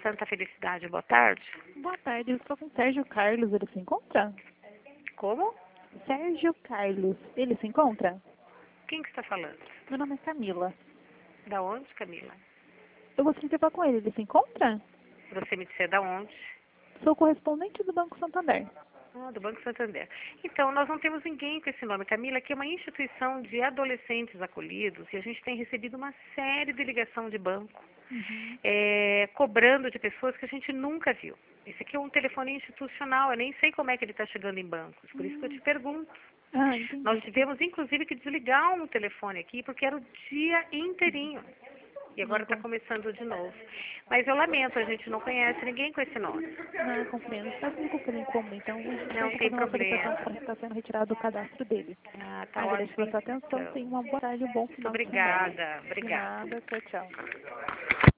Santa Felicidade, boa tarde. Boa tarde, eu estou com o Sérgio Carlos, ele se encontra? Como? Sérgio Carlos, ele se encontra? Quem que está falando? Meu nome é Camila. Da onde, Camila? Eu gostaria de falar com ele se encontra? Você me disse da onde? Sou correspondente do Banco Santander. Ah, do Banco Santander. Então, nós não temos ninguém com esse nome. Camila, aqui é uma instituição de adolescentes acolhidos e a gente tem recebido uma série de ligação de banco, cobrando de pessoas que a gente nunca viu. Esse aqui é um telefone institucional, eu nem sei como é que ele está chegando em bancos, por isso que eu te pergunto. Ah, entendi. Nós tivemos, inclusive, que desligar um telefone aqui, porque era o dia inteirinho. E agora está começando de novo. Mas eu lamento, a gente não conhece ninguém com esse nome. Não, compreendo. Mas me confere como, então a gente Não pode tem fazer uma solicitação problema. para estar sendo retirado do cadastro dele. Ah, tá Agradeço ótimo, pela sua atenção, então. tenha uma boa tarde e um bom Muito final de semana. obrigada. De Obrigada. nada, tchau, tchau.